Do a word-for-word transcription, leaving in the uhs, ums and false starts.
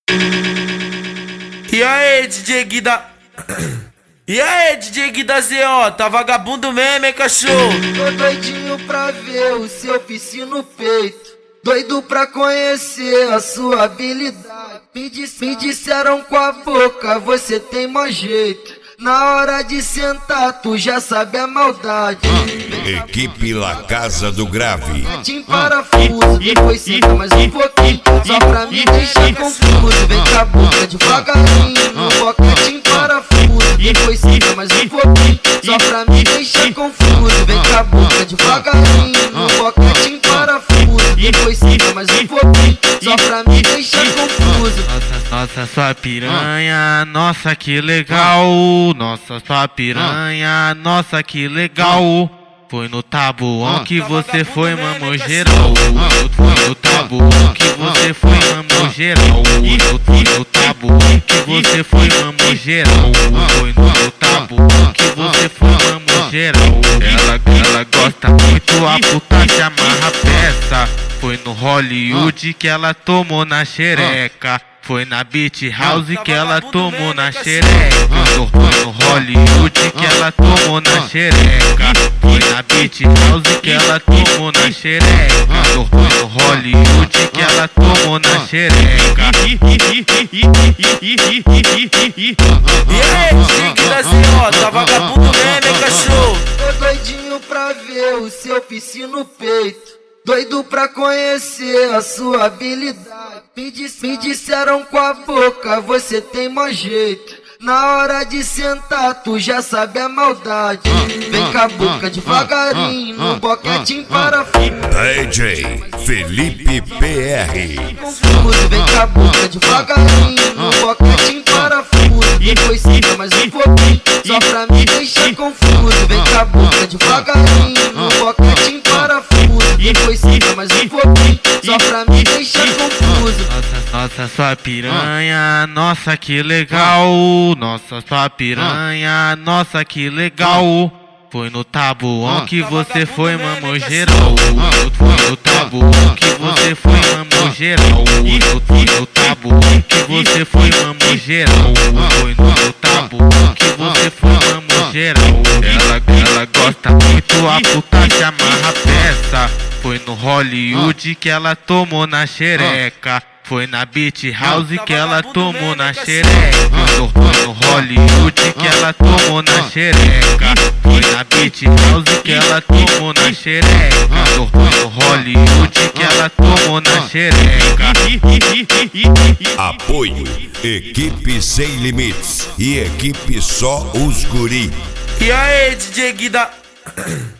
E aí, D J Guida? E aí, D J Guida Z O, tá vagabundo mesmo, hein, cachorro? Tô doidinho pra ver o seu piscino no peito, doido pra conhecer a sua habilidade. Me, dis me disseram com a boca, você tem mau jeito. Na hora de sentar, tu já sabe a maldade. Equipe La Casa do Grave. Mete em parafuso, depois senta mais um pouquinho, só pra me deixar confuso. Vem com a boca devagarinho, no boquete em parafuso. Depois senta mais um pouquinho, só pra me deixar confuso. Vem com a boca devagarinho, no boquete em parafuso. Depois senta mais um pouquinho, só pra me deixar confuso. Nossa, nossa, sua piranha, nossa que legal. Nossa, sua piranha, nossa que legal. Foi no tabuão que você foi, mamou geral. Foi no tabuão que você foi, mamou geral. Foi no tabuão que você foi, mamou geral. Foi no tabuão que você foi, mamou geral. Ela, ela gosta muito, a puta se amarra peça. Foi no Hollywood que ela tomou na xereca. Foi na Beach House que ela tomou na xereca. Foi no Hollywood que ela tomou na xereca. Foi na Beach House que ela tomou na xereca. Foi no Hollywood que ela tomou na xereca. E aí, D J Guida Z O, tá vagabundo mesmo, hein, cachorro? Tô doidinho pra ver o seu piscino no peito, doido pra conhecer a sua habilidade. Me, dis me disseram com a boca, você tem mau jeito. Na hora de sentar, tu já sabe a maldade. Vem com a boca devagarinho, no boquete em parafuso. D J Felipe P R. Confuso, vem com a boca devagarinho, no boquete em parafuso. Depois senta mais um pouquinho, só pra me deixar confuso. Vem com a boca devagarinho, no boquete em parafuso. Depois senta mais um pouquinho, só pra me deixar confuso. Nossa, nossa, sua piranha, nossa que legal. Nossa, sua piranha, nossa que legal. Foi no tabuão que você foi, mamou geral. Foi no tabuão que você foi, mamou geral. Foi no tabuão que você foi, mamou geral. Foi no tabuão que você foi, mamou geral. Ela, ela gosta muito, a puta se amarra peça. Foi no Hollywood que ela tomou na xereca. Foi na Beach House que ela tomou na xereca. Foi no Hollywood que ela tomou na xereca. Foi na Beach House que ela tomou na xereca. Foi no Hollywood que ela tomou na xereca. Apoio Equipe Sem Limites e Equipe Só Os Guri. E aí, D J Guida?